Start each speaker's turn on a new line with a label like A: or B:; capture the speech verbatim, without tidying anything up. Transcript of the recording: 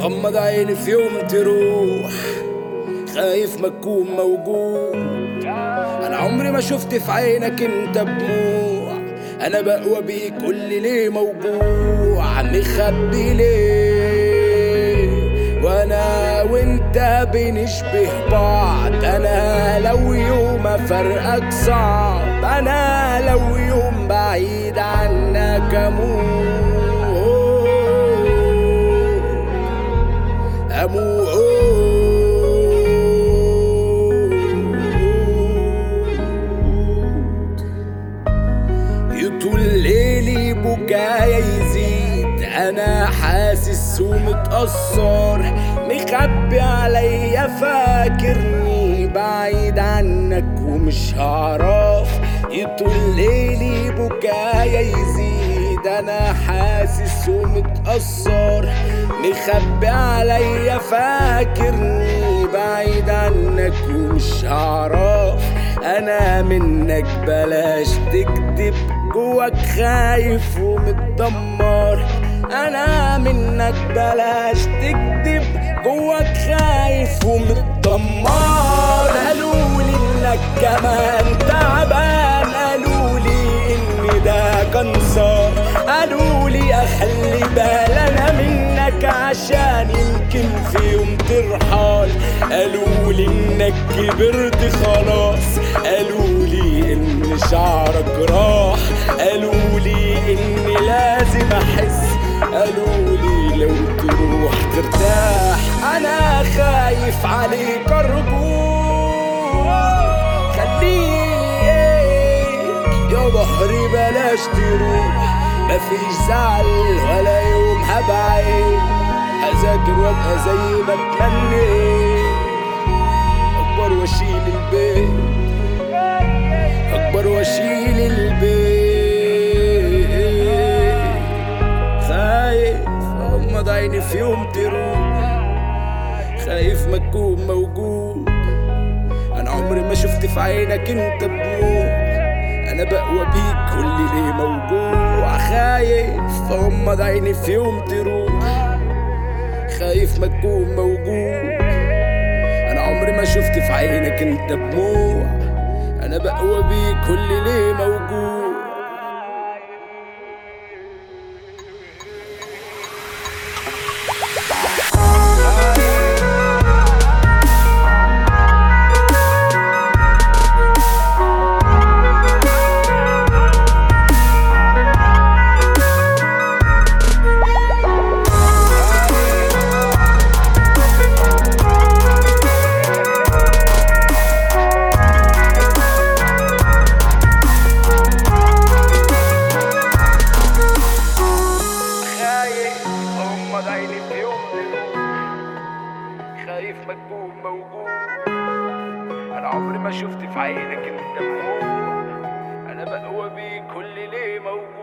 A: غمض عيني في يوم تروح، خايف ما تكون موجود. انا عمري ما شفت في عينك انت دموع، انا بقوى بيك قولي ليه موجوع، مخبي ليه وانا وانت بنشبه بعض. انا لو يوم افرقك صعب، انا لو يوم بعيد عنك اموت اموت. يطول ليلي بكايا يزيد، انا حاسس ومتأثر، مخبي عليا فاكرني بعيد عنك ومش هعرف. يطول ليلي بكايا يزيد، انا حاسس ومتأثر، مخبي عليا فاكرني بعيد عنك ومش هعرف. انا منك بلاش تكذب، جواك خايف ومتدمر. انا منك بلاش تكذب، جواك خايف ومتدمر. قالولي انك كمان تعبان، قالولي ان ده كنصر، قالولي اخلي بال انا منك عشان يمكن في يوم ترحل. قالولي انك كبرت خلاص، قالولي ان شعرك راح، قالولي اني لازم احس، قالولي لو تروح ترتاح. انا خايف عليك ارجوك خليك يا ظهري بلاش تروح. مفيش زعل ولا يوم هبعد، هذاكر وابقى زي ما اتمنيت، اكبر واشيل البيت، اكبر واشيل البيت. خايف اغمض عيني في يوم تروح، خايف ما تكون موجود. انا عمري ما شفت في عينك انت بدموع، انا بقوى بيك قولي ليه موجوع. خايف اغمض عيني في يوم تروح، خايف ما تكون موجود. انا عمري ما شفت في عينك انت بدموع، انا بقوى بيك قولي ليه موجود. غمض عيني في يوم خايف ما تكون موجود. انا عمري ما شفت في عينك انت دموع، انا بقوى بيك قولي ليه موجود.